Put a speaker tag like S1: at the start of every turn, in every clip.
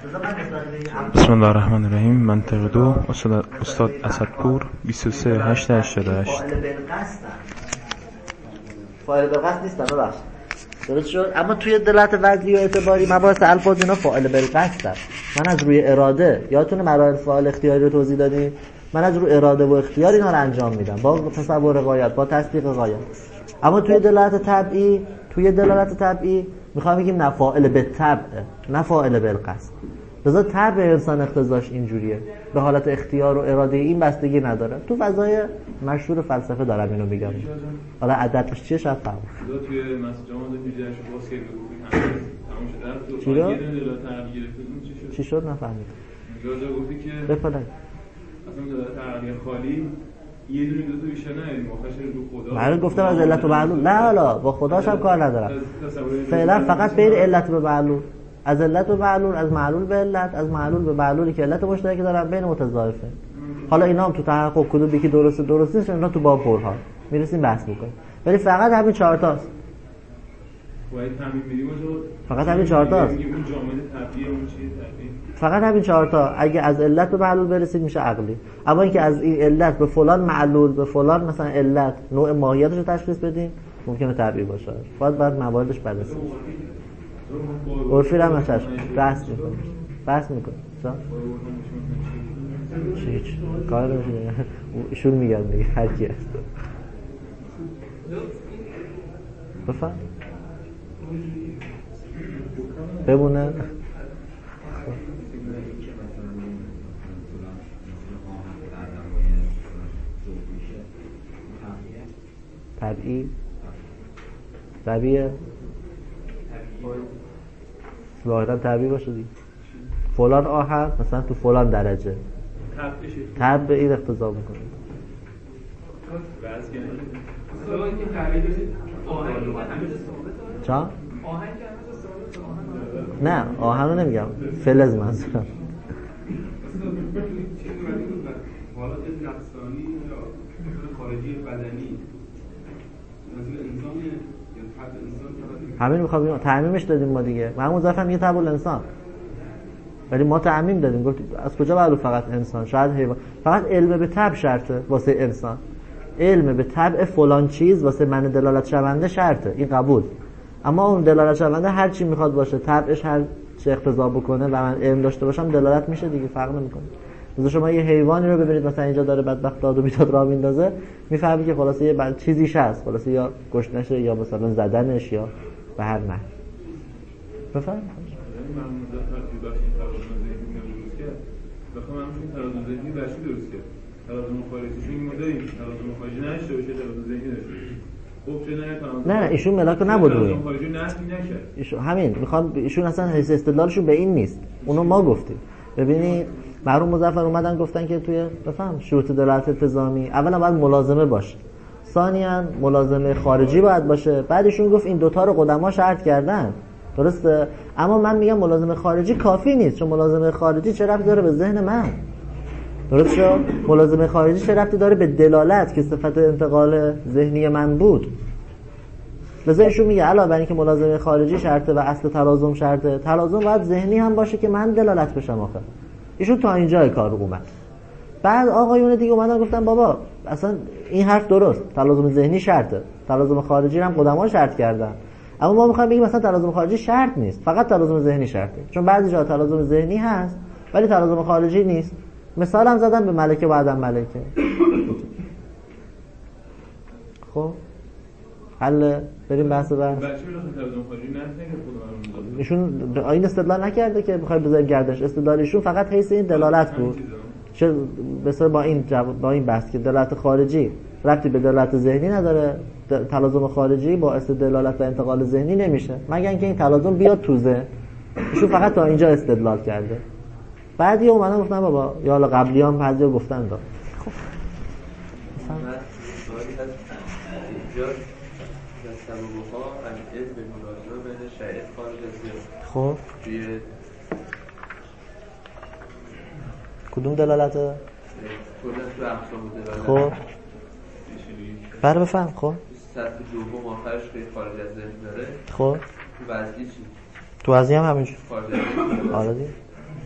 S1: بسم الله الرحمن الرحیم. منطقه 2 استاد اسدپور 23/8/88.
S2: فاعل بالقصد نیستن ببخشید. درست شد. اما توی دلالت وضعی و اعتباری مباحث الفاظ اینا فاعل بالقصد. من از روی اراده، یادتونه مراحل فاعل اختیاری رو توضیح دادیم، من از روی اراده و اختیار اینا رو انجام میدم با تصور غایت، با تصدیق غایت. اما توی دلالت طبعی میخوام بگیم نه فاعل به طبع، نه فاعل بالقصد. لذا طبع انسان اقتضاش اینجوریه، به حالت اختیار و اراده این بستگی نداره. تو فضای مشهور فلسفه دارم اینو میگم. حالا عددش چیه شاید فهم.
S3: توی مسجد دیگه باز که تمام شد.
S2: چی رو؟
S3: چی
S2: شد نفهمیدم.
S3: جا گفتی که
S2: بفرمایید.
S3: اصلا دلالت عقلی خالی یه دونه دو تا بیشتر نه، مخاطر رو خدا.
S2: من گفتم از علت و معلول. نه حالا با خداش هم کار ندارم. فعلا فقط بین علت و معلول. از علت و معلول، از معلول به علت، از معلول به معلولی که علت مشترکی دارن بین متضاعفه. حالا اینا هم تو تحقق کدوم یکی درست نیست، اینا تو باب برهان میرسیم بحث میکنیم. ولی فقط همین 4 تاست. فقط همین 4 تاست. فقط همین 4 تا. اگه از علت به معلول برسید میشه عقلی. اما اینکه از این علت به فلان معلول، به فلان مثلا علت نوع ماهیتش رو تشخیص بدیم ممکنه طبیعی باشه. باید مواردش بررسی بشه. عرفی هم نشش بحث میکنه هیچ کار نمیشه ایشون میگن دیگه هر کی هست بفهم بمونه. طبیعیه واقعا طبیعی باشه دیگه. فلان آهن مثلا تو فلان درجه طبع این اقتضا میکنه. چا؟ نه آهن رو نمیگم، فلز منظورم.
S3: حالات نفسانی یا خارجی بدنی
S2: همین میخوام تعمیمش دادیم ما دیگه. همون ظرف هم یه طبع الانسان، ولی ما تعمیم دادیم. گفتیم از کجا معلوم فقط انسان؟ شاید حیوان. فقط علم به طبع شرطه واسه انسان. علم به طبع فلان چیز واسه من دلالت شونده شرطه، این قبول. اما اون دلالت شونده هر چی میخواد باشه، طبعش هر چه اقتضا بکنه و من علم داشته باشم دلالت میشه دیگه، فرق نمیکنه. مثلا شما یه حیوانی رو ببینید مثلا اینجا داره بدبخت داد و بیداد راه میندازه، میفهمی که خلاصه یه چیزیش هست، خلاصه یا گشنشه یا مثلا زدنش یا به هر نحو. بفهم نه ایشون ملاک نبود روی ایشون همین میخوام ایشون اصلا حیث استدلالشون به این نیست. اونو ما گفتیم. ببینید مرحوم مظفر اومدن گفتن که توی بفهم شروط دلالت التزامی اولا باید ملازمه باشه، ثانیاً ملازمه خارجی باید باشه. بعدشون گفت این دوتا رو قدما شرط کردن، درسته؟ اما من میگم ملازمه خارجی کافی نیست، چون ملازمه خارجی چه ربطی داره به ذهن من؟ درست شد؟ ملازمه خارجی چه ربطی داره به دلالت که صفت انتقال ذهنی من بود؟ لذا ایشون میگه علاوه بر اینکه ملازمه خارجی شرطه و اصل تلازم شرطه، تلازم باید ذهنی هم باشه که من دلالت بشم. آخه ایشون تا اینجای کار اومد. بعد آقایون دیگه اومدن گفتن بابا اصلا این حرف درست، تلازم ذهنی شرطه، تلازم خارجی هم قدما شرط کردن. اما ما میخوایم بگیم مثلا تلازم خارجی شرط نیست، فقط تلازم ذهنی شرطه. چون بعضی جا تلازم ذهنی هست ولی تلازم خارجی نیست. مثال هم زدم به ملکه و عدم ملکه. خب حل بریم بحث بعد. ایشون این استدلال نکرده که بخوای بذاریم گردش، استدلالشون فقط حیث این دلالت بود. چه بسیار با این بحث که دلالت خارجی ربطی به دلالت ذهنی نداره، تلازم خارجی باعث دلالت و انتقال ذهنی نمیشه مگر اینکه این تلازم بیاد تو ذهن. ایشون فقط تا اینجا استدلال کرده. بعدی اومدن گفتن بابا یا حالا قبلیام بعضیا گفتن دا. خب خب کدوم دلالته؟ خب بر بفهم. خب
S4: سطح دوم آخرش که خارج از ذهن داره.
S2: خب
S4: تو وضعی چی؟
S2: تو وضعی هم همینجور.
S4: خارج از ذهن.
S2: آره دیگه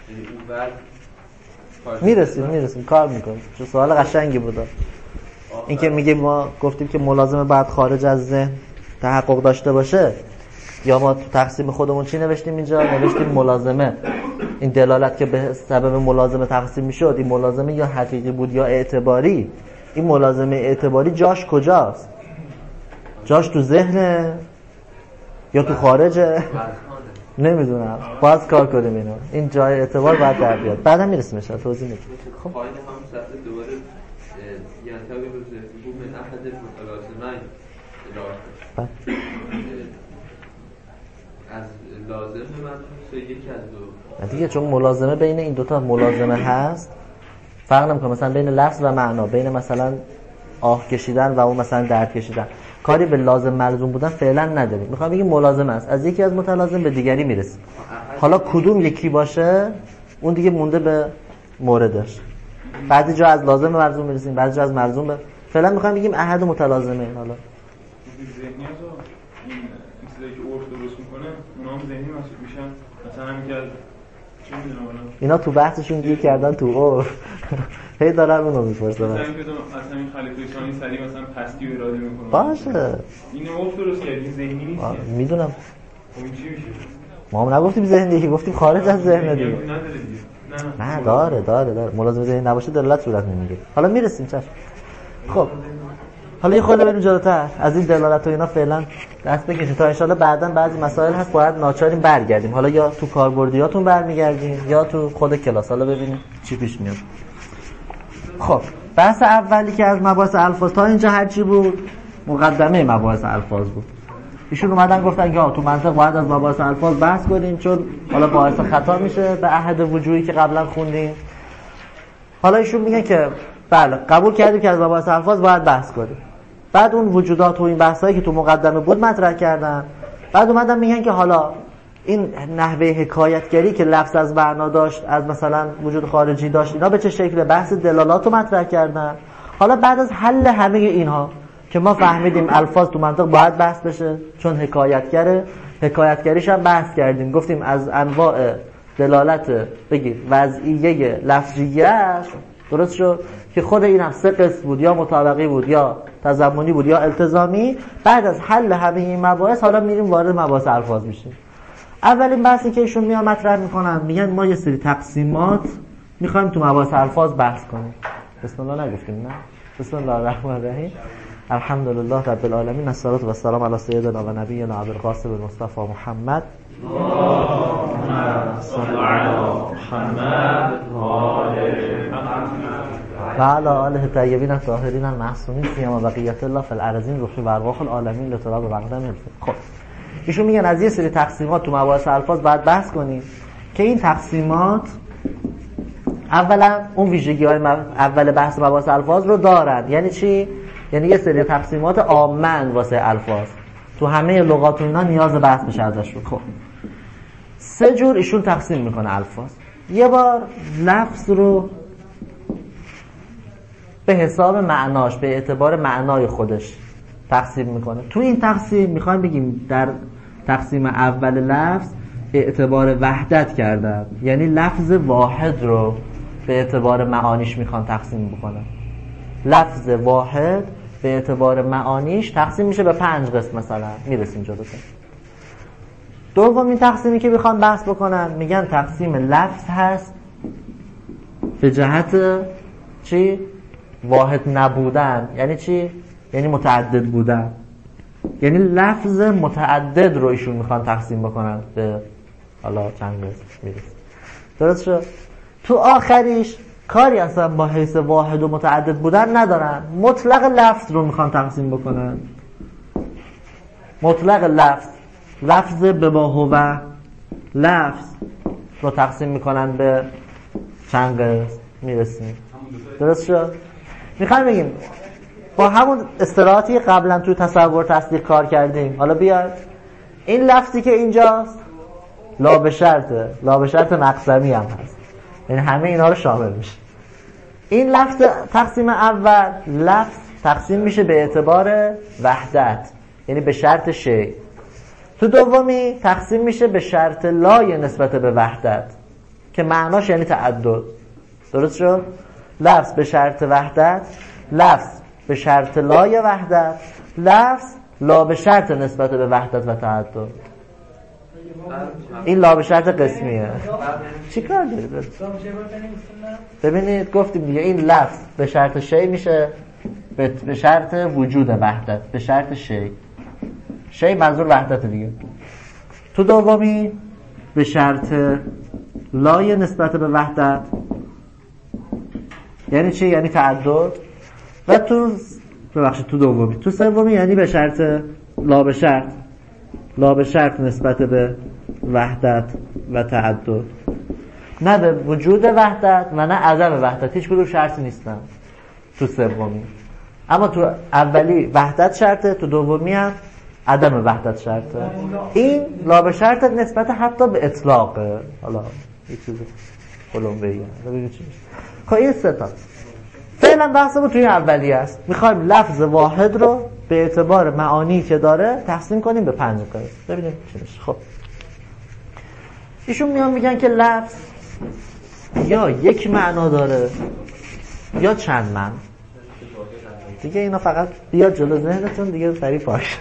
S2: میرسیم کار میکنیم. چه سوال قشنگی بود. این که میگه ما گفتیم که ملازمه بعد خارج از ذهن تحقق داشته باشه، یا ما تو تقسیم خودمون چی نوشتیم اینجا؟ نوشتیم ملازمه، این دلالت که به سبب ملازمه تقسیم میشد، این ملازمه یا حقیقی بود یا اعتباری. این ملازمه اعتباری جاش کجاست؟ جاش تو ذهنه یا تو خارجه؟ نمیدونم، باز کار کنیم اینو. این جای اعتبار باید در بیاد. بعدا میرسیمش توضیح میدم.
S4: خب پایین هم صفحه دوباره ینتقل به ذهن من احد المتلازمین از لازم من یکی از دو
S2: دیگه، چون ملازمه بین این دوتا ملازمه هست، فرق نمیکنه مثلا بین لفظ و معنا، بین مثلا آه کشیدن و اون مثلا درد کشیدن، کاری به لازم ملزوم بودن فعلا نداریم. میخوام بگیم ملازمه است، از یکی از متلازم به دیگری میرسیم. حالا کدوم یکی باشه اون دیگه مونده به موردش. بعضی جا از لازم به ملزوم میرسیم، بعضی جا از ملزوم به. فعلا میخوام بگیم احد متلازمه. حالا
S3: ذهنیت این چیزایی که عرف درست میکنه اونا هم ذهنی محسوب میشن. مثلا همین که چی میدونم
S2: اینا تو بحثشون گیر کردن تو عرف. هی دارن اونو میپرسن.
S3: مثلا اینکه اصلا این خلیفه ثانی سری مثلا پستی و اراده میکنه.
S2: باشه.
S3: این عرف درست کرد، این ذهنی نیست.
S2: میدونم.
S3: خب این چی میشه؟
S2: ما هم نگفتیم ذهنی، که گفتیم خارج از ذهن دیگه. نه داره. ملازم ذهنی نباشه دلالت صورت نمیگیره. حالا میرسیم چش. خب حالا یه خورده بریم جلوتر از این دلالت و اینا فعلا دست بکشید تا ان شاءالله بعداً بعضی مسائل هست باید ناچاریم برگردیم. حالا یا تو کاربردیاتون برمیگردیم یا تو خود کلاس. حالا ببینیم چی پیش میاد. خب بحث اولی که از مباحث الفاظ تا اینجا هر چی بود مقدمه مباحث الفاظ بود. ایشون اومدن گفتن که تو منطق باید از مباحث الفاظ بحث کنیم، چون حالا باعث خطا میشه به عهد وجوهی که قبلا خوندیم. حالا ایشون میگن که بله قبول کردیم که از مباحث الفاظ باید بحث کنیم. بعد اون وجودات و این بحثایی که تو مقدمه بود مطرح کردن. بعد اومدن میگن که حالا این نحوه حکایتگری که لفظ از معنا داشت، از مثلا وجود خارجی داشت، اینا به چه شکل؟ بحث دلالات رو مطرح کردن. حالا بعد از حل همه اینها که ما فهمیدیم الفاظ تو منطق باید بحث بشه چون حکایتگریش هم بحث کردیم، گفتیم از انواع دلالت بگیر وضعیه لفظیه‌اش درست شد که خود این هم 3 قسم بود، یا مطابقی بود یا تضمنی بود یا التزامی. بعد از حل همه این مباحث حالا میریم وارد مباحث الفاظ میشیم. اولین بحثی که ایشون میان مطرح میکنن، میگن ما یه سری تقسیمات میخوایم تو مباحث الفاظ بحث کنیم. بسم الله نگفتیم نه؟ بسم الله الرحمن الرحیم. الحمدلله رب العالمین، الصلاة و السلام علی سیدنا و نبینا ابوالقاسم المصطفى محمد.
S3: اللهم صل علی محمد
S2: و علی آله طیبین الطاهرین المعصومین سیما بقیت الله فی الارضین روحی و ارواح العالمین لتراب و مقدم الفضل. خب ایشون میگن از یه سری تقسیمات تو مباحث الفاظ باید بحث کنیم که این تقسیمات اولا اون ویژگی‌های اول بحث مباحث الفاظ رو دارن. یعنی چی؟ یعنی یه سری تقسیمات عامه واسه الفاظ، تو همه لغات و اینا نیاز بحث بشه ازش رو. خب 3 جور ایشون تقسیم میکنه الفاظ. یه بار لفظ رو به حساب معناش، به اعتبار معنای خودش تقسیم میکنه. تو این تقسیم میخوایم بگیم در تقسیم اول لفظ اعتبار وحدت کردن، یعنی لفظ واحد رو به اعتبار معانیش میخوان تقسیم بکنن. لفظ واحد به اعتبار معانیش تقسیم میشه به 5 قسم مثلا. میرسیم جلوتر. دومین تقسیمی که میخوان بحث بکنن میگن تقسیم لفظ هست به جهت چی؟ واحد نبودن. یعنی چی؟ یعنی متعدد بودن. یعنی لفظ متعدد رو ایشون میخوان تقسیم بکنن به حالا چند قسم. میرسیم درست شد؟ تو آخریش کاری اصلا با حیث واحد و متعدد بودن ندارن، مطلق لفظ رو میخوان تقسیم بکنن. مطلق لفظ به ما هو لفظ رو تقسیم میکنن به چند قسم. میرسیم درست شد؟ میخوام بگیم با همون اصطلاحاتی قبلا توی تصور تصدیق کار کردیم. حالا بیاد این لفظی که اینجاست لا به شرط مقسمی هم هست، یعنی همه اینا رو شامل میشه. این لفظ تقسیم اول لفظ تقسیم میشه به اعتبار وحدت، یعنی به شرط شی. تو دومی تقسیم میشه به شرط لای نسبت به وحدت که معناش یعنی تعدد. درست شد؟ لفظ به شرط وحدت، لفظ به شرط لای وحدت، لفظ لا به شرط نسبت به وحدت و تعدد. این لا به شرط قسمیه. چی کار دارید؟ ببینید گفتیم دیگه این لفظ به شرط شی میشه، به شرط وجود وحدت، به شرط شی منظور وحدت دیگه. تو دومی به شرط لای نسبت به وحدت یعنی چی؟ یعنی تعدد. و تو دومی، تو سومی یعنی به شرط لا به شرط نسبت به وحدت و تعدد، نه به وجود وحدت و نه عدم وحدت. هیچ کدوم شرط نیستن تو سومی. اما تو اولی وحدت شرطه، تو دومی هم عدم وحدت شرطه. این لا به شرط نسبت حتی به اطلاقه. حالا یک چیز کلم بگم ببینید چی میشه. خب این سه تا فعلا بحثمون توی اولی است. میخوایم لفظ واحد رو به اعتبار معانی که داره تقسیم کنیم به 5 قسم. ببینیم چی میشه. خب ایشون میگن که لفظ یا یک معنا داره یا چند معنا. دیگه اینا فقط بیاد جلو ذهنتون دیگه سریع پاک.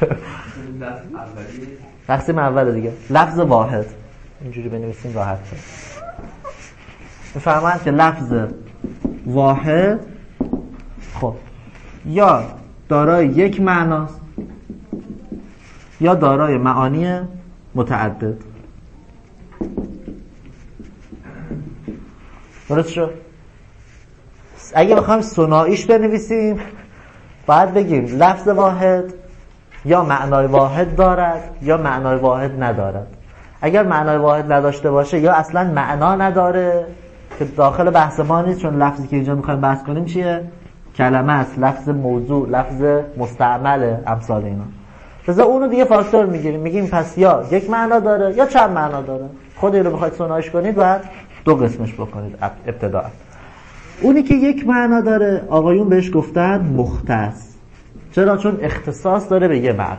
S2: تقسیم اول دیگه لفظ واحد، اینجوری بنویسیم راحت شه. میفهمند که لفظ واحد خب یا دارای یک معناست یا دارای معانی متعدد. درست شد؟ اگه بخوایم ثنائیش بنویسیم باید بگیم لفظ واحد یا معنای واحد دارد یا معنای واحد ندارد. اگر معنای واحد نداشته باشه یا اصلا معنا نداره که داخل بحث ما نیست، چون لفظی که اینجا میخوایم بحث کنیم چیه؟ کلمه است، لفظ موضوع، لفظ مستعمل، امثال اینا. لذا اونو دیگه فاکتور میگیریم، میگیم پس یا یک معنا داره یا چند معنا داره. خود اینو بخواید ثنائیش کنید باید 2 قسمش بکنید ابتداء. اونی که یک معنا داره آقایون بهش گفتن مختص. چرا؟ چون اختصاص داره به یه معنا.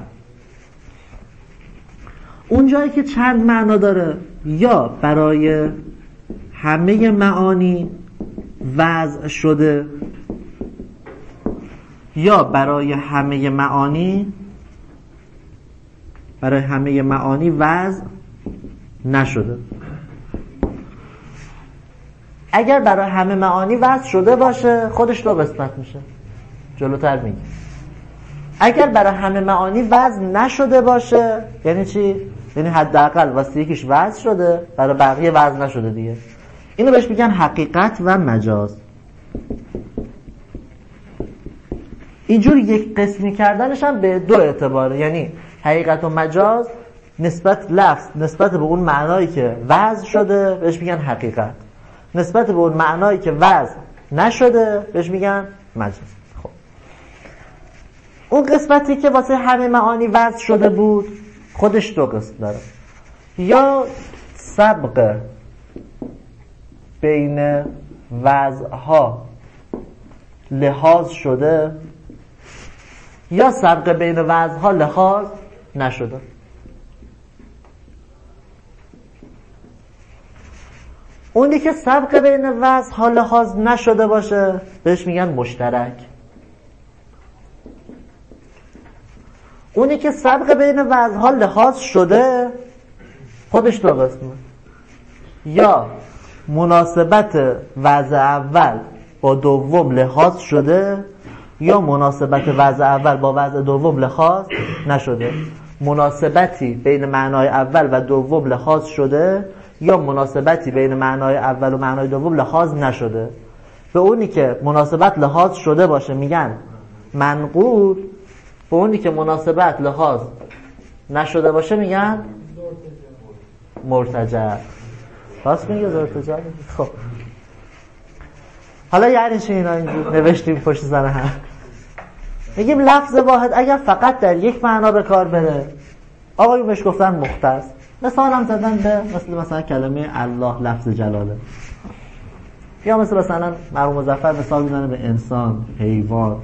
S2: اون جایی که چند معنا داره یا برای همه معانی وضع شده یا برای همه معانی وضع نشده. اگر برای همه معانی وضع شده باشه خودش 2 قسمت میشه، جلوتر میگه. اگر برای همه معانی وضع نشده باشه یعنی چی؟ یعنی حداقل واسه یکیش وضع شده، برای بقیه وضع نشده دیگه. اینو بهش میگن حقیقت و مجاز. اینجور یک قسمی کردنش هم به 2 اعتباره، یعنی حقیقت و مجاز نسبت به اون معنایی که وضع شده بهش میگن حقیقت، نسبت به اون معنایی که وضع نشده بهش میگن مجاز. خب اون قسمتی که واسه همه معانی وضع شده بود خودش 2 قسم داره، یا سبق بین وضعها لحاظ شده یا سبق بین وضعها لحاظ نشده. اونی که سبق بین وضعها لحاظ نشده باشه بهش میگن مشترک. اونی که سبق بین وضعها لحاظ شده خودش 2 قسمه، یا مناسبت وضع اول با دوم لحاظ شده یا مناسبت وضع اول با وضع دوم لحاظ نشده. مناسبتی بین معنای اول و دوم لحاظ شده یا مناسبتی بین معنای اول و معنای دوم لحاظ نشده. به اونی که مناسبت لحاظ شده باشه میگن منقول، به اونی که مناسبت لحاظ نشده باشه میگن مرتجع. راست میگه مرتجع. خب حالا یعنی چی اینا اینجور نوشتیم پشت سر هم؟ میگیم لفظ واحد اگر فقط در یک معنا به کار بره آقایون بهش گفتن مختص. مثال هم زدن به مثلا کلمه الله، لفظ جلاله، یا مثلا مرحوم مظفر مثال میزنه به انسان، حیوان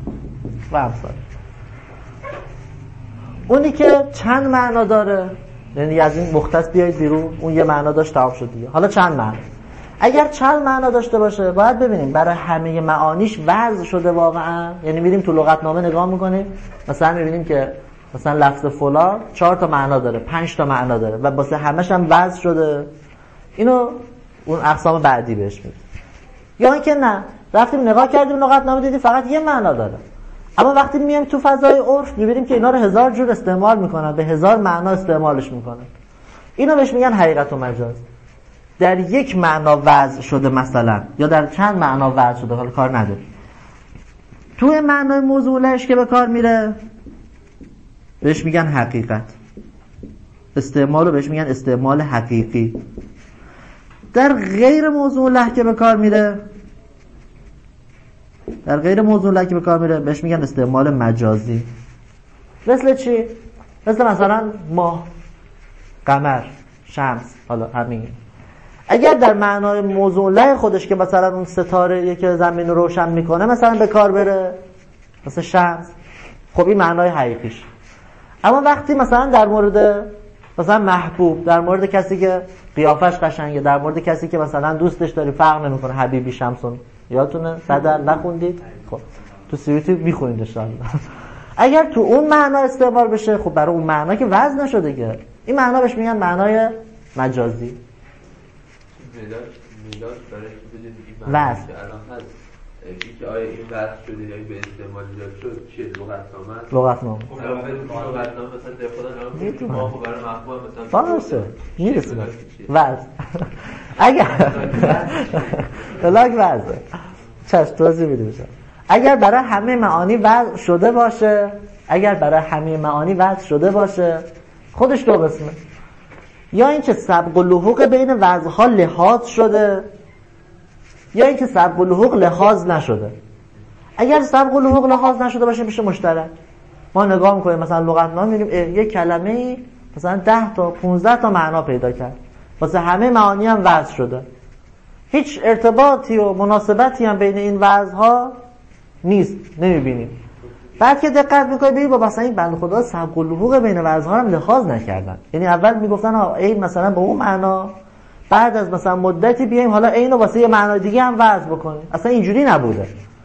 S2: و امثال. اونی که چند معنا داره یعنی از این مختص بیاید بیرون، اون یه معنا داشت تمام شد دیگه. حالا چند معنا؟ اگر چند معنا داشته باشه باید ببینیم برای همه معانیش وضع شده واقعا. یعنی میریم تو لغتنامه نگاه میکنیم، مثلا میبینیم که مثلا لفظ فلان 4 تا معنا داره، 5 تا معنا داره و واسه همش هم وضع شده. اینو اون اقسام بعدی بهش میگه. یا اینکه نه، رفتیم نگاه کردیم لغتنامه دیدیم فقط یه معنا داره، اما وقتی میایم تو فضای عرف میبینیم که اینا رو 1000 جور استعمال میکنن، به 1000 معنا استعمالش میکنن. اینو بهش میگن حقیقت و مجاز. در یک معنا وضع شده مثلا، یا در چند معنا وضع شده، حالا کار نداره. توی معنای موضوعش که به کار میره بهش میگن حقیقت. استعمالو بهش میگن استعمال حقیقی. در غیر موضوع له که به کار میره، در غیر موضوع له که به کار میره بهش میگن استعمال مجازی. مثل چی؟ مثلا ماه، قمر، شمس، حالا همین. اگر در معنای موضوع له خودش که مثلا اون ستاره که زمین رو روشن میکنه مثلا به کار بره، مثل شمس، خب این معنای حقیقیش. اما وقتی مثلا در مورد مثلا محبوب، در مورد کسی که قیافش قشنگه، در مورد کسی که مثلا دوستش داری، فرق نمیکنه، حبیبی شمسون، یادتونه صدر نخوندید؟ خب تو سیویتی میخونید ان شاء الله. اگر تو اون معنا استعمال بشه، خب برای اون معنا که وزن نشده که، این معنا بهش میگن معنای مجازی.
S4: میلاد برای که بدونید این
S2: وزن
S4: معنی که الان هست، که آیا این وزن شده یا به استعمال ایجاد شد چیه؟ لغتنامه است؟
S2: لغتنامه.
S4: لغتنامه مثلا در خدا
S2: میتونه
S4: ماه برای محبوب مثلا
S2: باشه میرسه وزن. اگر بلاک وزن چشم توضیح میدیم. اگر برای همه معانی وضع شده باشه، اگر برای همه معانی وضع شده باشه خودش دو قسمه. یا اینکه سبق و لحوق بین وضعها لحاظ شده، یا اینکه سبق و لحوق لحاظ نشده. اگر سبق و لحوق لحاظ نشده باشه میشه مشترک. ما نگاه میکنیم مثلا لغتنامه میبینیم یک کلمه مثلا 10 تا 15 تا معنا پیدا کرد، واسه همه معانی هم وضع شده، هیچ ارتباطی و مناسبتی هم بین این وضعها نیست، نمیبینیم. بعد که دقت میکنی ببین با مثلا این بنده خدا سبق و لحوق بین وضعها هم لحاظ نکردن. یعنی اول میگفتن این مثلا با اون معنا، بعد از مثلا مدتی بیایم حالا اینو واسه یه معنای دیگه هم وضع بکنیم. اصلا اینجوری نبوده.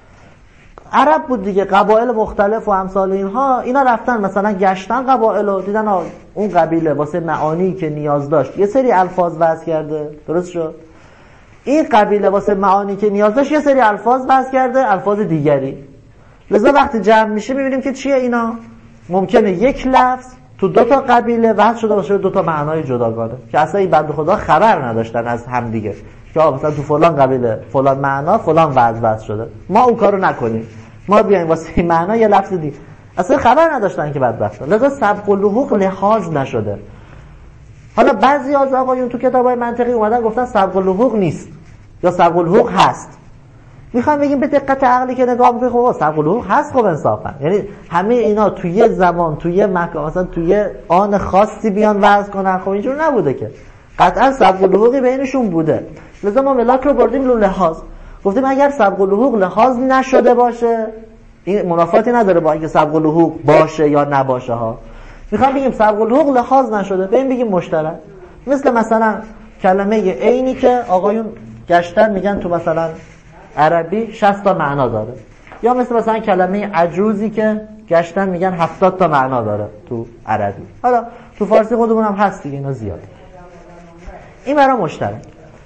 S2: عرب بود دیگه، قبایل مختلف و امثال اینها، اینا رفتن مثلا گشتن قبایل و دیدن اون قبیله واسه معانی که نیاز داشت یه سری الفاظ وضع کرده، درست شد. این قبیله واسه معانی که نیاز داشت یه سری الفاظ وضع کرده، الفاظ دیگری. لذا وقتی جمع میشه میبینیم که چیه اینا؟ ممکنه یک لفظ تو 2 تا قبیله وضع شده باشه 2 تا معنای جداگانه که اصلا این بنده خدا خبر نداشتن از هم دیگه، که مثلا تو فلان قبیله فلان معنا فلان وضع شده، ما اون کارو نکنیم، ما بیایم واسه این معنا یه لفظ دیگه. اصلا خبر نداشتن که بدبختن. لذا سبق و لحوق لحاظ نشده. حالا بعضی از آقایون تو کتابای منطقی اومدن گفتن سبق و لحوق نیست یا سبق و لحوق هست. میخوام بگیم به دقت عقلی که نگاه میکنی خب سبق و لحوق هست. خب انصافا یعنی همه اینا توی یه زمان توی یه مکان مثلا توی یه آن خاصی بیان وضع کنن، خب اینجور نبوده که، قطعا سبق و لحوقی بینشون بوده. لذا ما ملاک رو بردیم رو لحاظ، گفتیم اگر سبق و لحوق لحاظ نشده باشه این منافاتی نداره با اینکه سبق و لحوق باشه یا نباشه ها. میخوام بگیم سبق و لحوق لحاظ نشده بریم بگیم مشترک. مثلا کلمه عینی که آقایون گشتن میگن تو مثلا عربی 60 تا معنا داره، یا مثلا کلمه عجوزی که گشتن میگن 70 تا معنا داره تو عربی. حالا تو فارسی خودمون هم هست دیگه، اینا زیاده. این برای مشترک.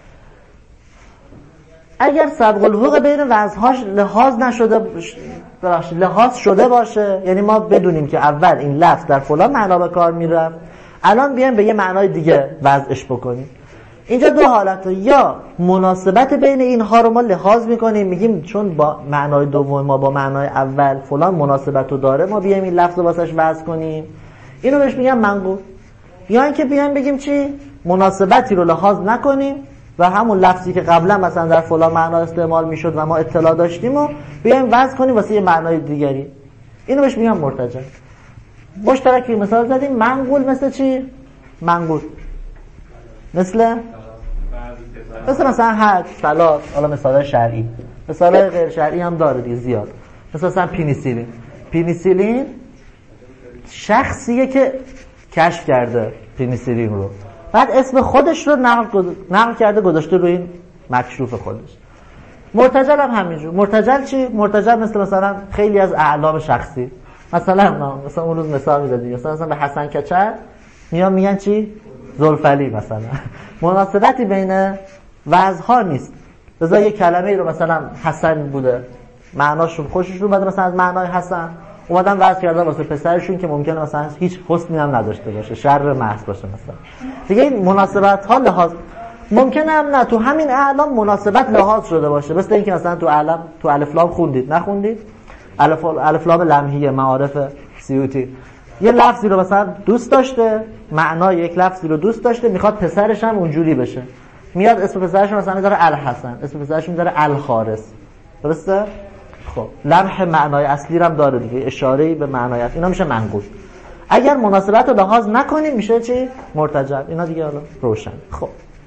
S2: اگر سبق الحقوق بین وضعهاش لحاظ نشده لحاظ شده باشه، یعنی ما بدونیم که اول این لفظ در فلان معنا به کار میرفت، الان بیایم به یه معنای دیگه وضعش بکنیم. اینجا دو حالته، یا مناسبت بین اینها رو ما لحاظ میکنیم، میگیم چون با معنای دوم ما با معنای اول فلان مناسبت رو داره، ما بیایم این لفظ رو واسش وضع کنیم، اینو بهش میگم منقول. یا اینکه بیایم بگیم چی؟ مناسبتی رو لحاظ نکنیم و همون لفظی که قبلا مثلا در فلان معنا استعمال میشد و ما اطلاع داشتیم و بیایم وضع کنیم واسه یه معنای دیگری، اینو بهش میگم مرتجع. مشترکی مثال زدیم. منقول مثل چی؟ منقول مثل مثلا حد، صلات، حالا مثال شرعی، مثال غیر شرعی هم داره دیگه زیاد. مثلا پنیسیلین شخصیه که کشف کرده پنیسیلین رو، بعد اسم خودش رو نقل کرده گذاشته روی این مکشوف خودش. مرتجل هم همینجور. مرتجل چی؟ مرتجل مثلا خیلی از اعلام شخصی، مثلا اون روز مثال میزدی، مثلا به حسن کچر میگن چی؟ زلفلی. مثلا مناسبتی بین وضعها نیست، لذا یه کلمه رو مثلا حسن بوده معناش رو خوشش رو اومده، مثلا از معنای حسن اومدن وضع کردن واسه پسرشون که ممکنه مثلا هیچ حسنی هم نداشته باشه، شر محض باشه مثلا. دیگه این مناسبت ها لحاظ ممکنه هم نه، تو همین اعلام مناسبت لحاظ شده باشه. مثل اینکه مثلا تو الف لام خوندید نخوندید، الف لام لمحیه معارف سیوطی یه لفظی رو مثلا دوست داشته، معنای یک لفظی رو دوست داشته، میخواد پسرش هم اونجوری بشه، میاد اسم پسرش مثلا میذاره الحسن، اسم پسرش میذاره الحارث. درسته؟ خب لمح معنای اصلی رو هم داره دیگه، اشاره‌ای به معنای اصلی. اینا میشه منقول. اگر مناسبت رو لحاظ نکنیم میشه چی؟ مرتجل. اینا دیگه حالا روشن. خب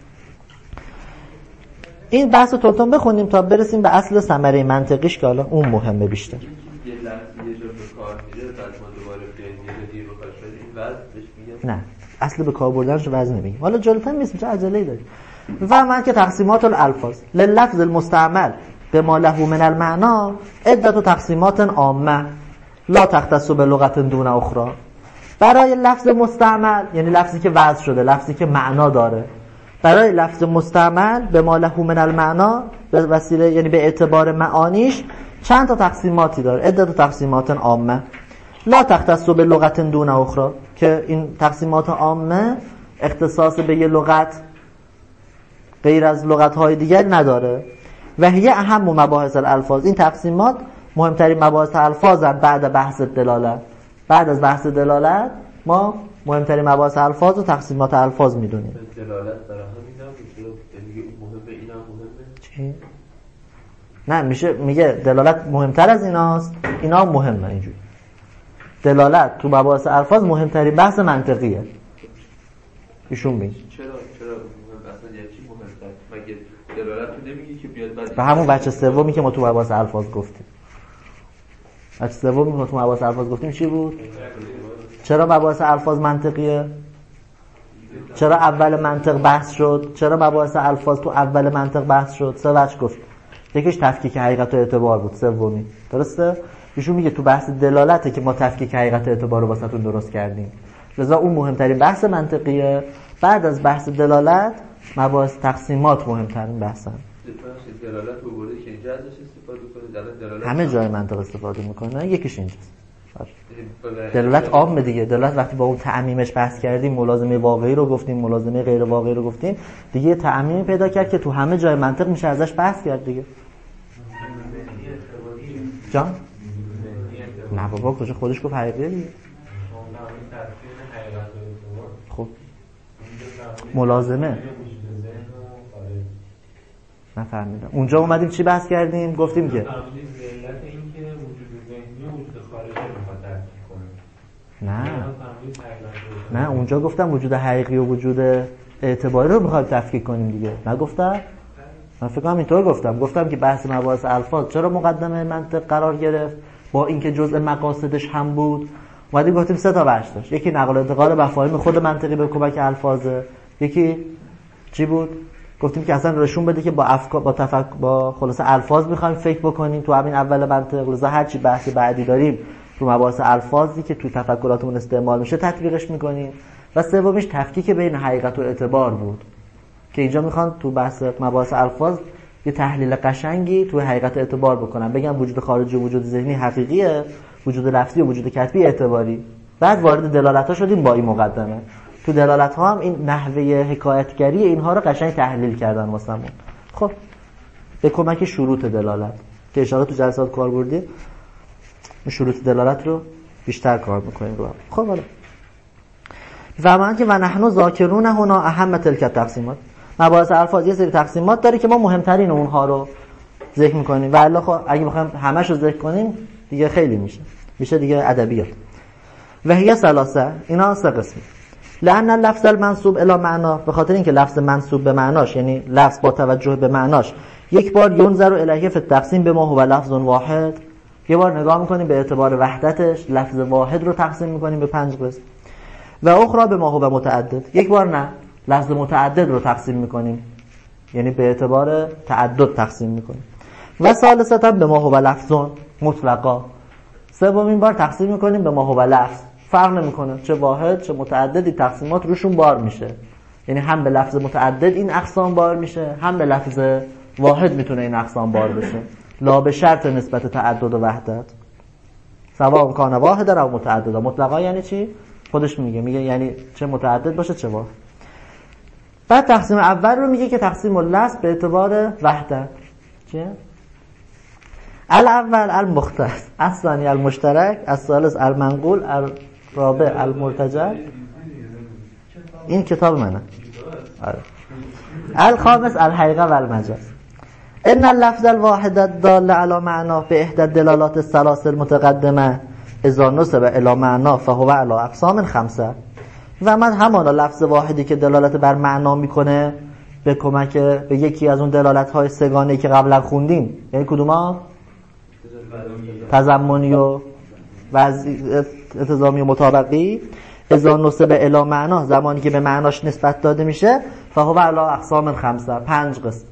S2: این بحث تونتون بخونیم تا برسیم به اصل ثمره منطقیش که حالا اون مهمه بیشتر.
S4: یه لحظه یه جور به کار میره، بعد ما دوباره بیایم دیر رو کارش بدیم، وزن بهش میگم.
S2: نه اصل به کار بردنش وزن نمیگیم. حالا جلوتر نیست، چه عجله‌ای داری؟ میفهمن که تقسیمات الالفاظ للفظ المستعمل بما له من المعنى عدة تقسیمات عامه لا تختص بلغت دون اخرى. برای لفظ مستعمل یعنی لفظی که وضع شده، لفظی که معنا داره، برای لفظ مستعمل بما له من المعنى به وسیله یعنی به اعتبار معانیش چند تا تقسیماتی داره، عدة تقسیمات عامه لا تختص بلغت دون اخرى، که این تقسیمات عامه اختصاص به یه لغت غیر از لغت‌های دیگر نداره. و هی اهم مباحث الالفاظ، این تقسیمات مهمترین مباحث الفاظن بعد بحث دلالت. بعد از بحث دلالت ما مهمترین مباحث الفاظ و تقسیمات الفاظ میدونیم.
S4: دلالت برای همینا میگه اون مهمه اینا مهمه.
S2: چی؟ نه میگه دلالت مهمتر از ایناست، اینا مهمه. اینجوری دلالت تو مباحث الفاظ مهمترین بحث منطقیه. ایشون میگه
S4: چرا مهم اصلا یعنی چی مهمتر؟ مگه دلالت تو نمیگی که بیاد بعد
S2: به همون بچه سومی که ما تو مباحث الفاظ گفتیم. بچه سومی که ما تو مباحث الفاظ گفتیم چی بود؟ چرا مباحث الفاظ منطقیه؟ چرا اول منطق بحث شد؟ چرا مباحث الفاظ تو اول منطق بحث شد؟ سه وجه گفت. یکیش تفکیک حقیقت و اعتبار بود، سومی. درسته؟ ایشون میگه تو بحث دلالته که ما تفکیک حقیقت و اعتبار رو واسهتون درست کردیم. لذا اون مهمترین بحث منطقیه. بعد از بحث دلالت مباحث تقسیمات مهمترین بحثن.
S4: دلالت رو برده که اینجا ازش استفاده کنه، دلالت
S2: همه جای منطق استفاده میکنه، یکیش اینجاست. دلالت عامه دیگه. دلالت وقتی با اون تعمیمش بحث کردیم، ملازمه واقعی رو گفتیم، ملازمه غیر واقعی رو گفتیم، دیگه تعمیم پیدا کرد که تو همه جای منطق میشه ازش بحث کرد دیگه. جان؟ نه بابا کجا خودش گفت حقیقیه دیگه. خب ملازمه نفهمیدم. اونجا اومدیم چی بحث کردیم؟ گفتیم که نه اونجا گفتم وجود حقیقی و وجود اعتباری رو میخوایم تفکیک کنیم دیگه. نگفتم؟ من فکر کنم اینطور گفتم که بحث مباحث الفاظ چرا مقدمه منطق قرار گرفت با اینکه جزء مقاصدش هم بود. اومدیم گفتیم سه تا بحث داشت. یکی نقل و انتقال مفاهیم خود منطقی به کمک الفاظه. یکی چی بود؟ گفتیم که اصلا نشون بده که با خلاصه الفاظ میخوایم فکر بکنیم تو همین اول منطق. لذا هر چی بحث بعدی داریم رو مباحث الفاظی که تو تفکراتمون استعمال میشه تطبیقش میکنیم. و سومیش تفکیک بین حقیقت و اعتبار بود که اینجا میخوان تو بحث مباحث الفاظ یه تحلیل قشنگی تو حقیقت و اعتبار بکنن، بگم وجود خارجی و وجود ذهنی حقیقیه، وجود لفظی و وجود کتبی اعتباری. بعد وارد دلالت ها شدیم با این مقدمه. تو دلالت ها هم این نحوه حکایتگری اینها رو قشنگ تحلیل کردن واسمون. خب به کمک شروط دلالت که اشاره تو جلسات کار بردی، شروط دلالت رو بیشتر کار میکنیم رو. خب حالا فهمن که و نحنو ذاکرون هنا اهم تلک التقسیمات. مباحث الفاظ یه سری تقسیمات داره که ما مهمترین اونها رو ذکر میکنیم. والله خب اگه بخوایم همش رو ذکر کنیم دیگه خیلی میشه دیگه ادبیات. و هي ثلاثه، اینا سه قسم. لأن اللفظ المنسوب الی معنا، به خاطر اینکه لفظ منسوب به معناش یعنی لفظ با توجه به معناش یک بار ینظر الیه فی التقسیم بما هو لفظ واحد، یه بار نگاه میکنیم به اعتبار وحدتش لفظ واحد رو تقسیم میکنیم به 5 قسم. و اخرى به ما هو متعدد. یک بار نه، لفظ متعدد رو تقسیم میکنیم، یعنی به اعتبار تعدد تقسیم میکنیم. و ثالثتا به ما هو لفظون مطلقا. سومین بار تقسیم میکنیم به ما هو لفظ، فرق نمیکنه چه واحد چه متعددی تقسیمات روشون بار میشه، یعنی هم به لفظ متعدد این اقسام بار میشه، هم به لفظ واحد میتونه این اقسام بار بشه، لا به شرط نسبت تعدد و وحدت، سواء کان واحد او متعدد. مطلقا یعنی چی؟ خودش میگه یعنی چه متعدد باشه چه واحد. بعد تقسیم اول رو میگه که تقسیم اللفظ به اعتبار وحدت. چیه؟ الاول المختص، الثانی المشترک، الثالث المنقول، الرابع المرتجل. این کتاب منه. الخامس الحقیقه و المجاز. ان اللفظ الواحد الدال على معناه به احدى الدلالات الثلاث المتقدمه اذا نسب الى معناه فهو على اقسام خمسه. و من همان لفظ واحدی که دلالت بر معنا میکنه به کمک به یکی از اون دلالت های سگانه‌ای که قبلا خوندیم، یعنی کدوما؟ تضمنی و التزامی و مطابقی. اذا نسب الی معنا، زمانی که به معناش نسبت داده میشه، فهو علی اقسام خمسه، 5 قسم.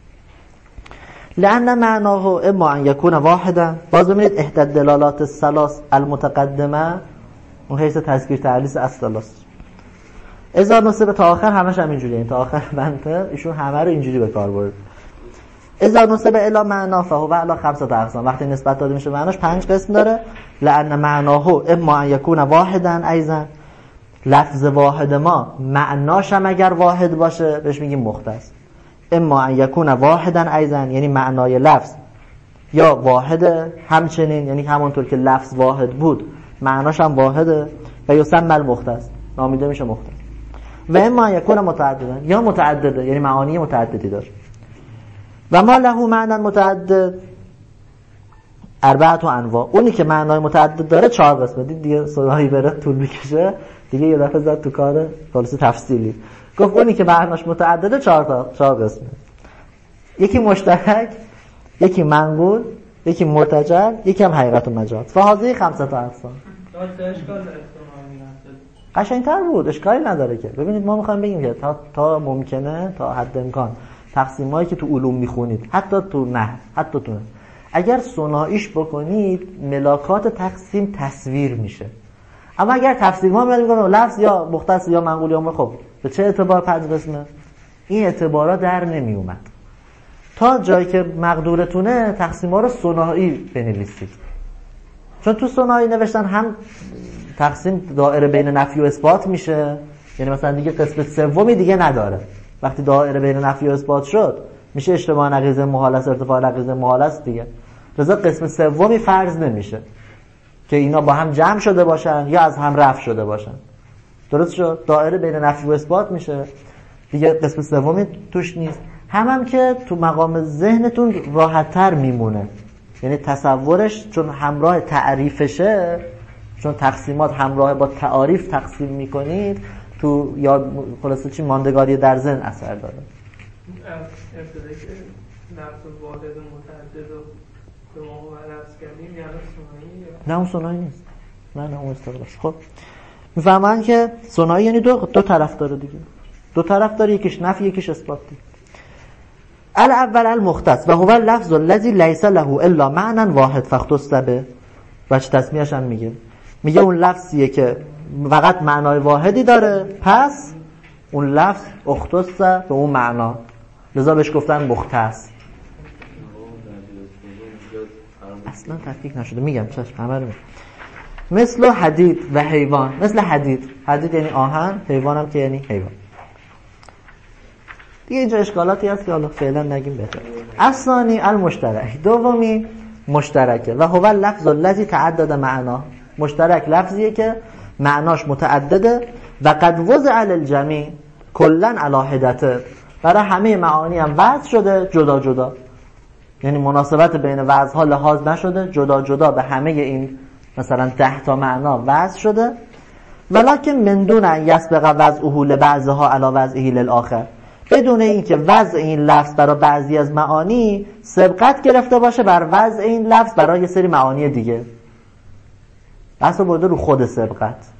S2: لأن معناه اما ان یکون واحدا، باز ببینید احدى الدلالات الثلاث المتقدمه اون حیث تذکیر تعلیس الثلاث. اذا نسب تا آخر همش هم اینجوریه، تا آخر بنده ایشون همه رو اینجوری به کار برد. اذا نسب الی معنا فهو علی خمسه اقسام، وقتی نسبت داده میشه معناش 5 قسم داره. لأن معناه اما ان یکون واحدا ایضا، لفظ واحد ما معناش هم اگر واحد باشه بهش میگیم مختص. اما ان یکون واحدا ایضا یعنی معنای لفظ یا واحده همچنین، یعنی همونطور که لفظ واحد بود معناش هم واحده و یسمى المختص، نامیده میشه مختص. و اما ان یکون متعددا، یا متعدده یعنی معانی متعددی داره. و ما له معنی متعدد اربعه انواع، اونی که معنای متعدد داره 4 قسمه. دیگه سوالایی بره طول میکشه دیگه، یه دفعه زد تو کار خلاص تفصیلی. گفت اونی که معناش متعدده 4 قسمه، یکی مشترک، یکی منقول، یکی مرتجل، یکی هم حقیقت و مجاز. فهذه 5 اقسام. قشنگتر بود، اشکالی نداره که. ببینید ما میخوایم بگیم که تا ممکنه تا حد امکان تقسیمایی که تو علوم میخونید، حتی تو اگر ثنائیش بکنید ملاکات تقسیم تصویر میشه. اما اگر تفسیر ما میگیم لفظ یا مختص یا منقول یا خب به چه اعتبار 5 قسمه، این اعتبارا در نمی اومد. تا جایی که مقدورتونه تقسیم‌ها رو ثنایی بنویسید، چون تو ثنایی نوشتن هم تقسیم دایره بین نفی و اثبات میشه، یعنی مثلا دیگه قسمت سومی دیگه نداره. وقتی دایره بین نفی و اثبات شد میشه اشتباه نقیض محال است، ارتفاع نقیض محال است دیگه. لذا قسم سومی فرض نمیشه که اینا با هم جمع شده باشن یا از هم رفع شده باشن. درست شد؟ دایره بین نفی و اثبات میشه دیگه، قسم سومی توش نیست. هم که تو مقام ذهنتون راحت‌تر میمونه، یعنی تصورش چون همراه تعریفشه، چون تقسیمات همراه با تعاریف تقسیم میکنید، تو یا خلاصه چی ماندگاری در ذهن اثر داره.
S5: ابتدایی که لفظ واحد و متعدد رو به ما لفظ کردیم یعنی ثنایی؟
S2: نه اون ثنایی نیست، نه اون استقلاش. خب میفهمن که ثنایی یعنی دو طرف داره دیگه، 2 طرف داره، یکیش نفی یکیش اثبات دیگه. الاول المختص و هو اللفظ الذي ليس له الا معنى واحد فاختص به. بچه تسمیه‌اش هم میگه اون لفظیه که فقط معنای واحدی داره، پس اون لفظ اختص به اون معنا، لذا بهش گفتن مختص. اصلا تفکیک نشده، میگم چشم همه رو مثل حدید و حیوان. مثل حدید یعنی آهن، حیوان هم که یعنی حیوان. دیگه اینجا اشکالاتی هست که حالا فعلا نگیم بهتر. الثانی المشترک، دومی مشترکه. و هو اللفظ الذي تعدد معنا، مشترک لفظیه که معناش متعدده. و قد وضع للجميع کلا علی حدته، برای همه معانی هم وضع شده جدا جدا، یعنی مناسبت بین وضعها لحاظ نشده، جدا جدا به همه این مثلا 10 تا معنا وضع شده. ولکن من دون ان یسبق وضعه لبعضها علی وضعه للآخر، بدون اینکه وضع این لفظ برای بعضی از معانی سبقت گرفته باشه بر وضع این لفظ برای یه سری معانی دیگه. بحث برده رو خود سبقت،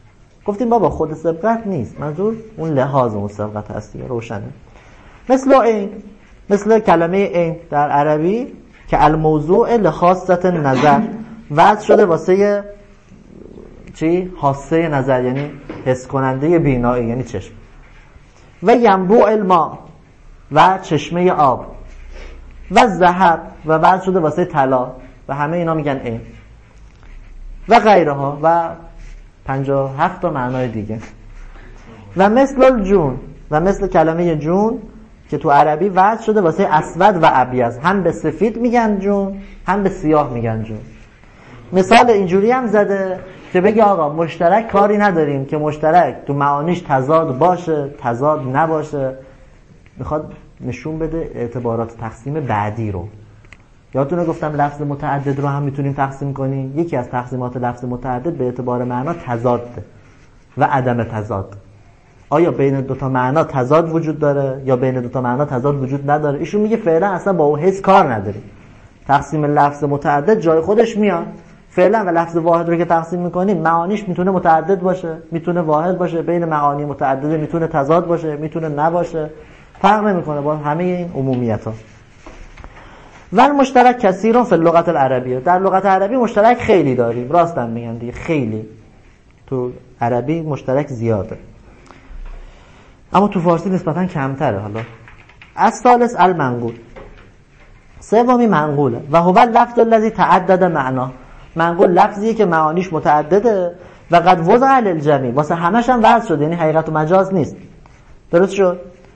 S2: گفتیم بابا خود سبقت نیست، منظور اون لحاظ اون سبقت هست دیگه، روشنه. مثل این، مثل کلمه این در عربی که الموضوع لخاصت نظر وضع شده واسه چی؟ حاسه نظر، یعنی حس کننده بینایی، یعنی چشم. و ینبوع الماء و چشمه آب و ذهب و وضع شده واسه طلا و همه اینا میگن این و غیرها و 57 تا معنای دیگه. و مثل الجون و مثل کلمه جون که تو عربی وضع شده واسه اسود و ابیض، هم به سفید میگن جون هم به سیاه میگن جون. مثال اینجوری هم زده که بگه آقا مشترک کاری نداریم که مشترک تو معانیش تضاد باشه تضاد نباشه، میخواد نشون بده اعتبارات تقسیم بعدی رو. یادتونه گفتم لفظ متعدد رو هم میتونیم تقسیم کنیم. یکی از تقسیمات لفظ متعدد به اعتبار معنا تضاد و عدم تضاد. آیا بین دوتا معنا تضاد وجود داره یا بین دوتا معنا تضاد وجود نداره؟ ایشون میگه فعلا اصلا با اون حس کار نداریم. تقسیم لفظ متعدد جای خودش میاد. فعلا و لفظ واحد رو که تقسیم میکنیم معانیش میتونه متعدد باشه، میتونه واحد باشه، بین معانی متعدده میتونه تضاد باشه، میتونه نباشه، فرق نمیکنه با همه این عمومیت‌ها. و مشترک کثیر فی اللغت العربیه، در لغت عربی مشترک خیلی داریم، راستن میگن دیگه، خیلی تو عربی مشترک زیاده، اما تو فارسی نسبتا کمتره. حالا از ثالث المنقول، سومی منقوله و هو اللفظ الذی تعدد معنا. منقول لفظیه که معانیش متعدده و قد وضع للجمیع، واسه همش هم وضع شده، یعنی حقیقت و مجاز نیست. درست شد؟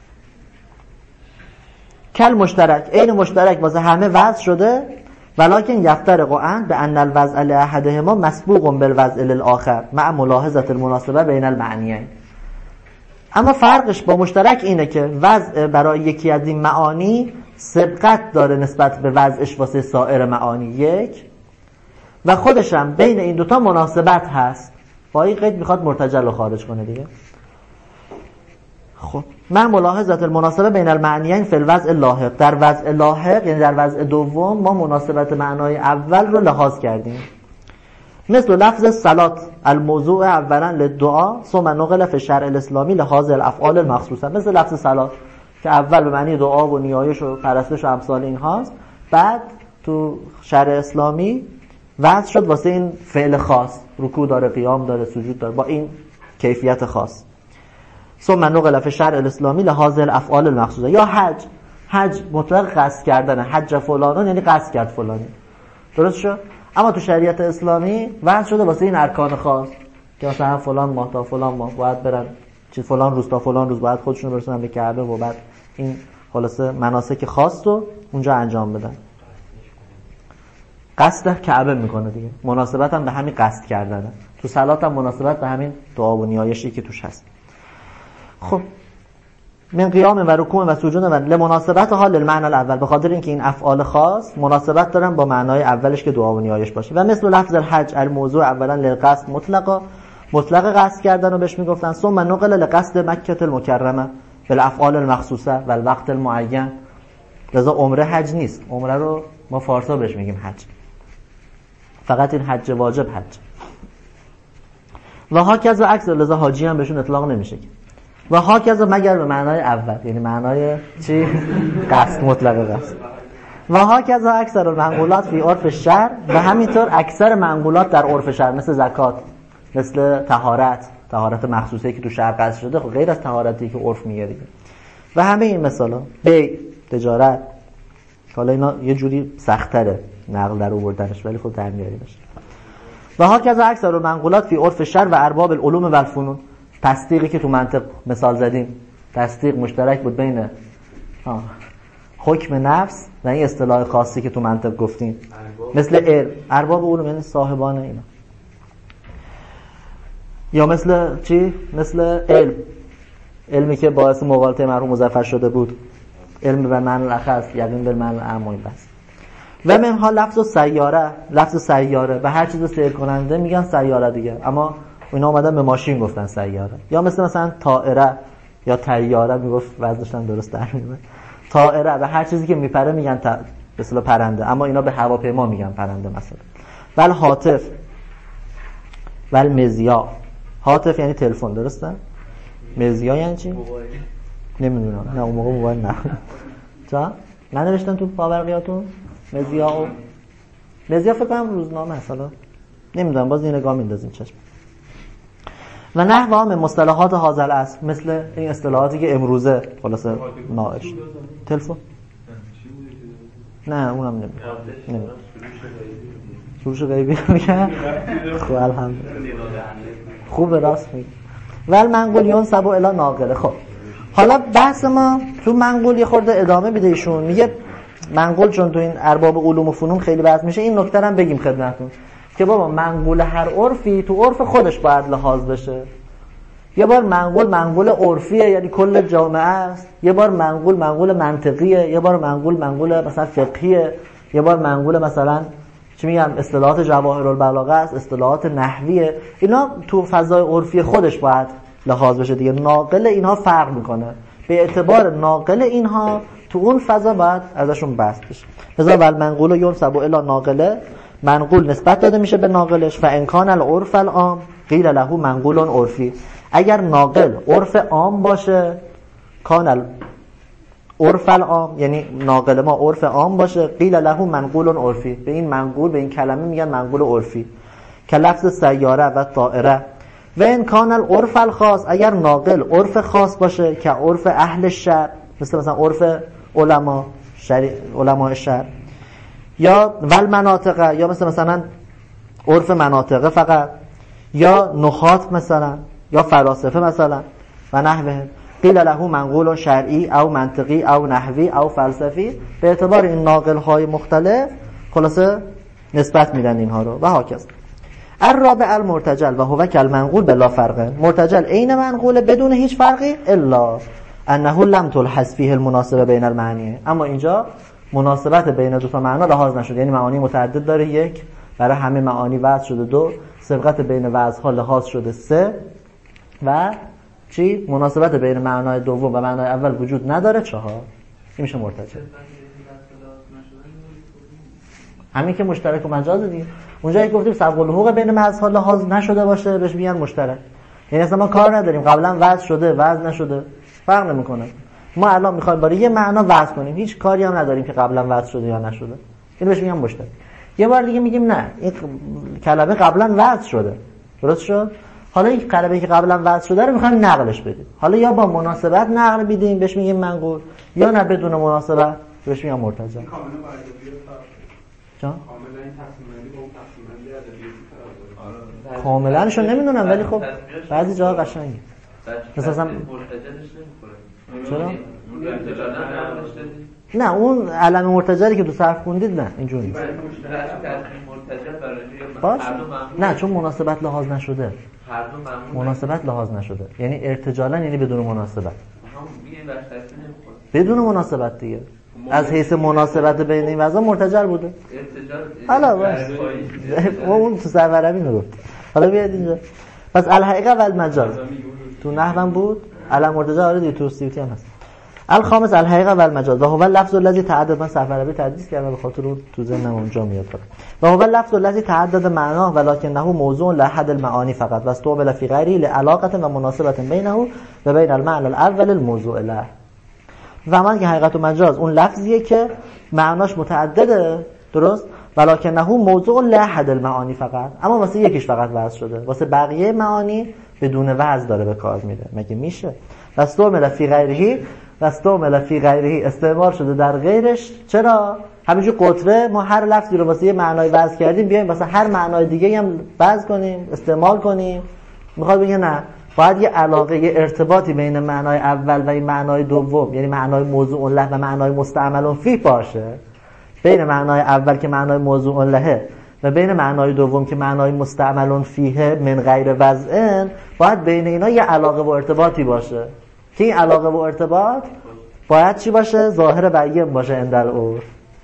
S2: کل مشترک، این مشترک واسه همه وضع شده، ولکن یفترق عن بان الوضع لاحدهما مسبوق بالوضع للآخر مع ملاحظه المناسبه بین المعنیین. اما فرقش با مشترک اینه که وضع برای یکی از این معانی سبقت داره نسبت به وضعش واسه سایر معانی یک، و خودش هم بین این دوتا مناسبت هست. با این قید میخواد مرتجل رو خارج کنه دیگه. خب من ملاحظه المناسبه بین المعنیین فی الوضع لاحق، در وضع لاحق یعنی در وضع دوم ما مناسبت معنای اول رو لحاظ کردیم. مثل لفظ صلات الموضوع اولا للدعا ثم نقل فی الشرع الاسلامی لحاظ الافعال المخصوصه، مثل لفظ صلات که اول به معنی دعا و نیایش و پرستش و امثال این هاست، بعد تو شرع اسلامی وضع شد واسه این فعل خاص، رکوع داره، قیام داره، سجود داره، با این کیفیت خاص. ثم نقل فی الشرع الاسلامی لحاظ الافعال المخصوصه. یا حج مطلق قصد کردن، حج فلانون یعنی قصد کرد فلانی، درست شد؟ اما تو شریعت اسلامی وضع شده واسه این ارکان خاص که مثلا فلان ماه تا فلان ماه باید برن، چه فلان روز تا فلان روز باید خودشون رو برسونن به کعبه و بعد این خلاصه مناسک خاص رو اونجا انجام بدن. قصد کعبه میکنه دیگه، مناسبت هم به همین قصد کردنه. تو صلات هم مناسبت به همین دعا و نیایشی که توش هست. خب من قیام و رکوع و سجود و لمناسبت حال المعنی الاول، به خاطر اینکه این افعال خاص مناسبت دارن با معنای اولش که دعا و نیایش باشه. و مثل لفظ الحج الموضوع اولا للقصد مطلقا، مطلق قصد کردن رو بهش میگفتن. ثم نقل لقصد مکه المکرمه بالافعال المخصوصه و الوقت المعین. لذا عمره حج نیست، عمره رو ما فارسا بهش میگیم حج، فقط این حج واجب حج. و هاکذا عکس، لذا حاجی هم بهشون اطلاق نمیشه. و هاکذا مگر به معنای اول، یعنی معنای چی؟ قصد، مطلق قصد. و هاکذا اکثر المنقولات فی عرف الشرع، و همینطور اکثر منقولات در عرف شرع، مثل زکات، مثل طهارت مخصوصی که تو شرع قصد شده، خب غیر از طهارتی که عرف میگه دیگه. و همه این مثالا بیع، تجارت، حالا اینا یه جوری سخت‌تره نقل در آوردنش، ولی خب در میاریمش. و هاکذا اکثر المنقولات فی عرف الشرع و ارباب العلوم و الفنون. تصدیقی که تو منطق مثال زدیم، تصدیق مشترک بود بین حکم نفس و این اصطلاح خاصی که تو منطق گفتیم، مثل علم، ارباب علوم یعنی صاحبان اینا. یا مثل چی؟ مثل علمی که باعث مغالطه مرحوم مظفر شده بود، علم به معنی الاخص، یقین به معنی اعم. بس و منها لفظ سیاره و هر چیز سیر کننده میگن سیاره دیگه، اما اینا اومدن به ماشین گفتن سیاره. یا مثلا طائره یا طیاره، میگفت وزنش هم درست در میاد. طائره و هر چیزی که میپره میگن به اصطلاح پرنده، اما اینا به هواپیما میگن پرنده مثلا. ول هاتف ول مزیا، هاتف یعنی تلفن، درسته؟ مزیا یعنی چی؟ نمیدونم، نه اون موقع موبایل نه. جا؟ ننوشتن تو پاورقیاتون؟ مزیا فکر کنم روزنامه هست، حالا نمیدونم، باز این نگاه میندازین چشم. و نحو عام مصطلحات هذا الاصل، مثل این اصطلاحاتی که امروزه خلاصه ناقش. تلفن؟ نه اونم نمیدونم. سروش غیبی میگن. خب الحمدلله. خوبه، راست میگی. ول منقول ینسب الی ناقله. خب حالا بحث ما تو منقول یه خورده ادامه میده. ایشون میگه منقول چون تو این ارباب علوم و فنون خیلی بحث میشه، این نکته هم بگیم خدمتتون که بابا منقول هر عرفی تو عرف خودش باید لحاظ بشه. یه بار منقول عرفیه یعنی کل جامعه است، یه بار منقول منطقیه، یه بار منقول مثلا فقهیه، یه بار منقول مثلا چی میگم اصطلاحات جواهرالبلاغه است، اصطلاحات نحویه. اینا تو فضای عرفی خودش باید لحاظ بشه دیگه. ناقل اینها فرق میکنه، به اعتبار ناقل اینها تو اون فضا باید ازشون بحث بشه. لذا ول منقول ینسب الی ناقله، منقول نسبت داده میشه به ناقلش. فان کان العرف العام قیل له منقول عرفی. اگر ناقل عرف عام باشه، کان العرف العام یعنی ناقل ما عرف عام باشه، قیل له منقول عرفی. به این منقول، به این کلمه میگن منقول عرفی. که لفظ سیاره و طائره. و ان کان العرف الخاص، اگر ناقل عرف خاص باشه که عرف اهل شرع، مثلا عرف علماء شرع، یا ول مناطق، یا مثلا عرف مناطق فقط، یا نحات مثلا، یا فلاسفه مثلا و نحوه، قیل له منقول شرعی او منطقی او نحوی او فلسفی. به اعتبار این ناقل های مختلف خلاصه نسبت میدن اینها رو و هاکذا. الرابع المرتجل و هو کالمنقول بلا فرق. مرتجل عین منقول بدون هیچ فرقی، الا انه لم تلحظ فیه المناسبه بین المعنی. اما اینجا مناسبت بین دو تا معنا لحاظ نشده، یعنی معانی متعدد داره، یک برای همه معانی وضع شده، دو سبقت بین وضعها لحاظ شده، سه و چی مناسبت بین معنای دوم و معنای اول وجود نداره، چهار. این میشه مرتجل. همین که مشترک و مجاز دیگه. اونجایی گفتیم سبق الحقوق بین وضعها لحاظ نشده باشه بهش میگن مشترک. یعنی اصلا ما کار نداریم قبلا وضع شده وضع نشده، فرق نمیکنه. ما الان میخوایم برای یه معنا وضع کنیم، هیچ کاری هم نداریم که قبلا وضع شده یا نشده، این بهش میگن مشترک. یه بار دیگه میگیم نه این کلمه قبلا وضع شده، درست شد، حالا این کلمه‌ای که قبلا وضع شده رو میخوایم نقلش بدیم، حالا یا با مناسبت نقل بدیم بهش میگیم منقول، یا نه بدون مناسبت بهش میگم مرتجل. جان کاملانشو نمیدونم ولی خب بعضی جاها قشنگه. مثلا چرا؟ نه اون علم مرتجلی که تو صرف خوندید نه اینجوری نیست. باشه نه چون مناسبت لحاظ نشده. مناسبت لحاظ نشده یعنی ارتجالا، یعنی بدون مناسبت. بدون مناسبت دیگه از حیث مناسبت بین این وضع مرتجل بوده. حالا باشه اون تو سرورمی میگفت. حالا بیاید اینجا. پس الحقیقه و المجاز تو نحوم بود، علم مرتجل آره دیگه تو سیوتی هم هست. الخامس الحقیقه و المجاز و هو اللفظ الذي تعدد. من سرورمی تدریس کردم به خاطر اون تو ذهنم اونجا میاد. و هو اللفظ الذي تعدد معناه ولكنه موضوع لاحد المعاني فقط و استعمل في غيره لعلاقه و مناسبه بينه و بين المعنى الاول الموضوع له. زمانی که حقیقت و مجاز اون لفظیه که معناش متعدده، درست، ولکنه موضوع لاحد المعانی فقط، اما واسه یکیش فقط وضع شده، واسه بقیه معانی بدون وضع داره به کار میره. مگه میشه؟ استعمل فی غیره و استعمل فی غیره استعمال شده در غیرش. چرا؟ همینجور قطره ما هر لفظی رو واسه یه معنای وضع کردیم بیایم واسه هر معنای دیگه هم وضع کنیم استعمال کنیم. میخواد بگه نه، باید یه علاقه، یه ارتباطی بین معنای اول و این معنای دوم، یعنی معنای موضوع له و معنای مستعمل فیه باشه. بین معنای اول که معنای موضوع لهه و بین معنای دوم که معنای مستعمل فیه من غیر وضع، باید بین اینا یه علاقه و ارتباطی باشه که این علاقه و ارتباط باید چی باشه؟ ظاهر بین باشه اندل عرف.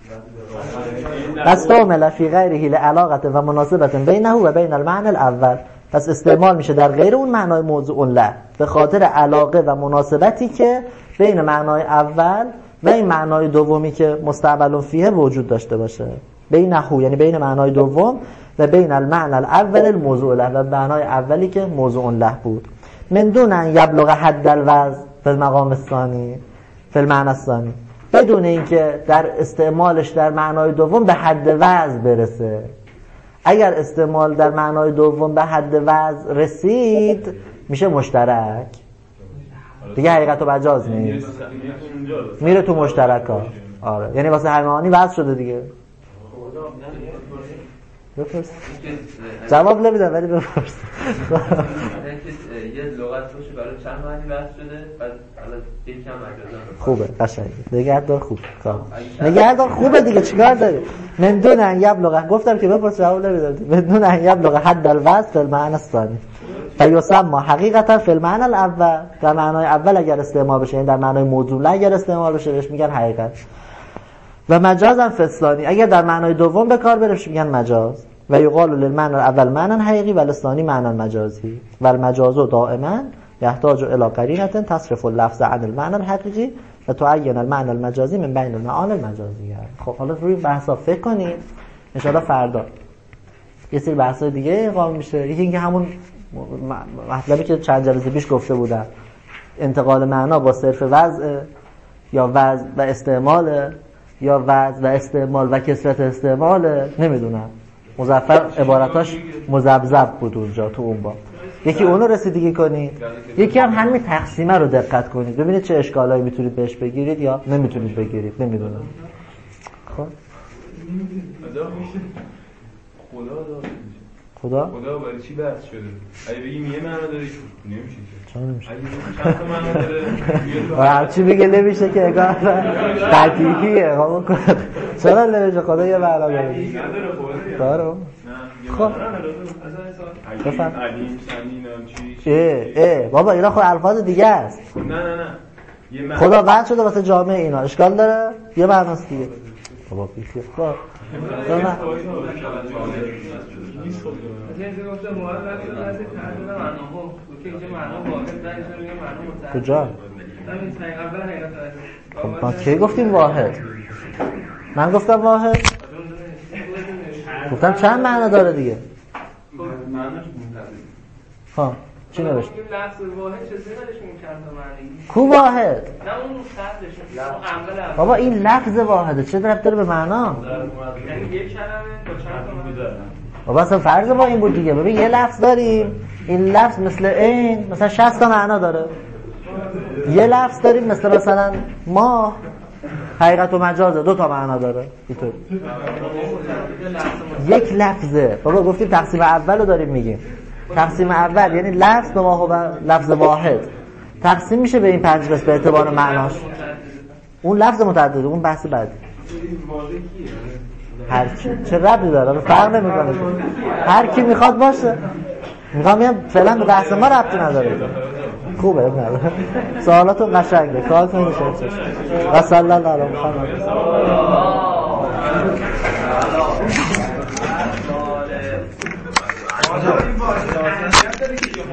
S2: استعمل فی غیره لعلاقه و مناسبت بینه و بین المعنى الاول. پس استعمال میشه در غیر اون معنای موضوع له به خاطر علاقه و مناسبتی که بین معنای اول و این معنای دومی که مستعمل فیه وجود داشته باشه. بینه یعنی بین معنای دوم و بین المعنى الاول الموضوع له و معنای اولی که موضوع له بود. من دون ان یبلغ حد الوضع فی المقام الثانی فی المعنى الثانی، بدون اینکه در استعمالش در معنای دوم به حد وضع برسه. اگر استعمال در معنای دوم به حد وضع رسید میشه مشترک دیگه، حقیقت و مجاز نیست، میره تو مشترکات. آره یعنی واسه هر معانی وضع شده دیگه. بپرس. جواب نمیدم ولی بپرس.
S4: یه لغت باشه برای چند معنی وضع شده بعد حالا یکم مجازا
S2: خوبه، قشنگه، نگهدار خوب کار نگهدار خوبه دیگه، چیکار داری؟ من دون ان یبلغ، گفتم که بپرس جواب نمیدم. من دون ان یبلغ حد الوضع فی المعنى الثانی فیسمى حقیقتا فی المعنى الاول، در معنای اول اگر استعمال بشه، یعنی در معنای موضوع اگر استعمال بشه بهش میگن حقیقت. و مجازا فی الثانی، اگر در معنای دوم به کار بره میگن مجاز. و یقال للمعنى الاول معنى حقیقی و للثانی معنى مجازی و المجاز دائما يحتاج الى قرینه تصرف اللفظ عن المعنى الحقیقی و تعین المعنى المجازی من بین المعانی المجازیه. خب حالا روی بحثا فکر کنید، ان شاء الله فردا یه سری بحثای دیگه اقام میشه. یکی اینکه همون مطلبی که چند جلسه پیش گفته بودم، انتقال معنا با صرف وضع یا وضع و استعمال یا وضع و استعمال و کثرت استعمال، نمیدونم مظفر عبارتاش مذبذب بود اونجا تو اون با. یکی اونو رسیدگی کنید، یکی هم همین تقسیمه رو دقت کنید ببینید چه اشکالایی میتونید بهش بگیرید یا نمیتونید بگیرید، نمیدونم. خب خدا
S3: برای چی بحث شده؟ اگه بگیم یه معنی داره نمیشه که.
S2: چرا نمیشه؟
S3: اگه چند تا معنی داره
S2: هر چی بگه نمیشه که اگه قطعیه. چرا نمیشه؟ خدا یه معنا داره. داره. خب
S3: بفهم علیم سنین چی؟
S2: بابا اینا خود الفاظ دیگه است.
S3: نه
S2: خدا وعد شده واسه جامعه اینا، اشکال داره؟ یه معناست دیگه. بابا بیخیال. خب
S5: مثلا اینجا گفته موارد وقتی از تعدد معناها که اینجا معنا واحد در اینجا میگه معنا متعدد.
S2: کجا؟
S5: همین سعی اول حقیقت.
S2: خب ما کی گفتیم واحد؟ من گفتم واحد؟ گفتم چند معنا داره دیگه.
S3: معناش متعدد.
S2: ها چی نوشت؟
S5: لفظ واحد چه زیادش می‌کرد معنی؟
S2: کو واحد؟
S5: نه اون قبلش. اول
S2: بابا این لفظ واحده، چه ربطی داره به معنا؟
S5: یعنی یک کلمه با چند تا معنی داره.
S2: بابا اصلا فرض ما این بود دیگه. ببین یه لفظ داریم، این لفظ مثل این مثلا 60 تا معنا داره. یه لفظ داریم مثلا ما حقیقت و مجازه 2 تا معنا داره. اینطور یک لفظه. بابا گفتیم تقسیم اول رو داریم میگیم. تقسیم اول یعنی لفظ به ما هو لفظ واحد تقسیم میشه به این 5 قسم به اعتبار معناش. اون لفظ متعدده، اون بحث بعدی. هر چی چه ربطی داره؟ فرق نمیکنه. هر کی میخواد باشه. میگم فعلا به بحث ما ربطی نداره. خوبه نداره. سوالاتو قشنگه. کارتون میشه. و صلی الله علی محمد.